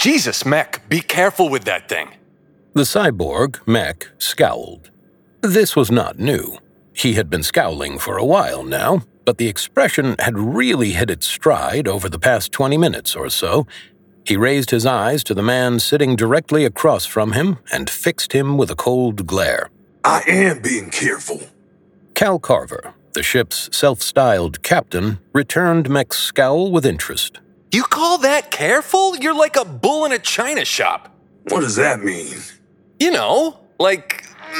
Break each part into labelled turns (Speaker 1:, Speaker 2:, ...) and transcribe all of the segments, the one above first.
Speaker 1: Jesus, Mech, be careful with that thing.
Speaker 2: The cyborg, Mech, scowled. This was not new. He had been scowling for a while now, but the expression had really hit its stride over the past 20 minutes or so. He raised his eyes to the man sitting directly across from him and fixed him with a cold glare.
Speaker 3: I am being careful.
Speaker 2: Cal Carver, the ship's self-styled captain, returned Mech's scowl with interest.
Speaker 1: You call that careful? You're like a bull in a china shop.
Speaker 3: What does that mean?
Speaker 1: You know, like...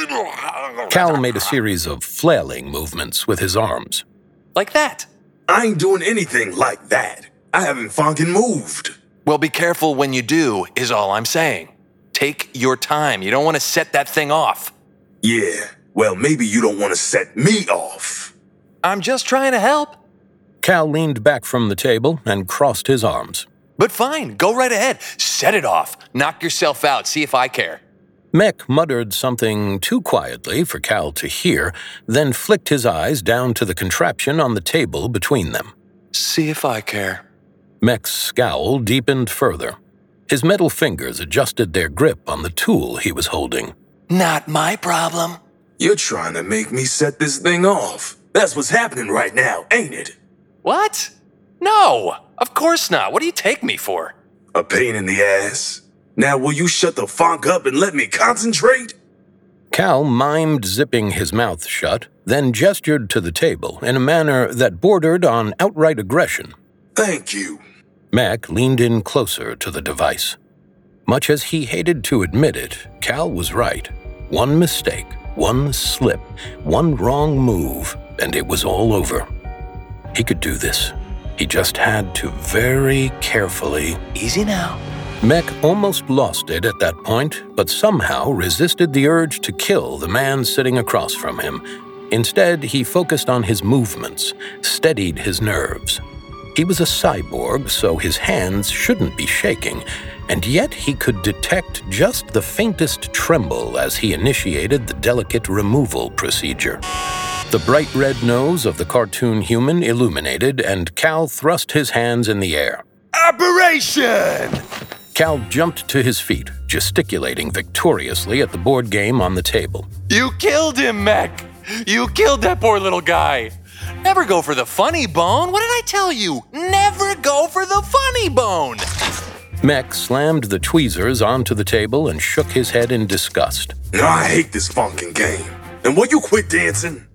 Speaker 2: Cal made a series of flailing movements with his arms.
Speaker 1: Like that.
Speaker 3: I ain't doing anything like that. I haven't fucking moved.
Speaker 1: Well, be careful when you do, is all I'm saying. Take your time. You don't want to set that thing off.
Speaker 3: Yeah, well, maybe you don't want to set me off.
Speaker 1: I'm just trying to help.
Speaker 2: Cal leaned back from the table and crossed his arms.
Speaker 1: But fine, go right ahead. Set it off. Knock yourself out. See if I care.
Speaker 2: Mech muttered something too quietly for Cal to hear, then flicked his eyes down to the contraption on the table between them.
Speaker 1: See if I care.
Speaker 2: Mech's scowl deepened further. His metal fingers adjusted their grip on the tool he was holding.
Speaker 1: Not my problem.
Speaker 3: You're trying to make me set this thing off. That's what's happening right now, ain't it?
Speaker 1: What? No, of course not. What do you take me for?
Speaker 3: A pain in the ass. Now will you shut the funk up and let me concentrate?
Speaker 2: Cal mimed zipping his mouth shut, then gestured to the table in a manner that bordered on outright aggression.
Speaker 3: Thank you.
Speaker 2: Mech leaned in closer to the device. Much as he hated to admit it, Cal was right. One mistake, one slip, one wrong move, and it was all over. He could do this. He just had to very carefully...
Speaker 1: Easy now.
Speaker 2: Mech almost lost it at that point, but somehow resisted the urge to kill the man sitting across from him. Instead, he focused on his movements, steadied his nerves. He was a cyborg, so his hands shouldn't be shaking, and yet he could detect just the faintest tremble as he initiated the delicate removal procedure. The bright red nose of the cartoon human illuminated, and Cal thrust his hands in the air.
Speaker 1: Operation!
Speaker 2: Cal jumped to his feet, gesticulating victoriously at the board game on the table.
Speaker 1: You killed him, Mech! You killed that poor little guy! Never go for the funny bone! What did I tell you? Never go for the funny bone!
Speaker 2: Mech slammed the tweezers onto the table and shook his head in disgust.
Speaker 3: I hate this funkin' game. And will you quit dancing?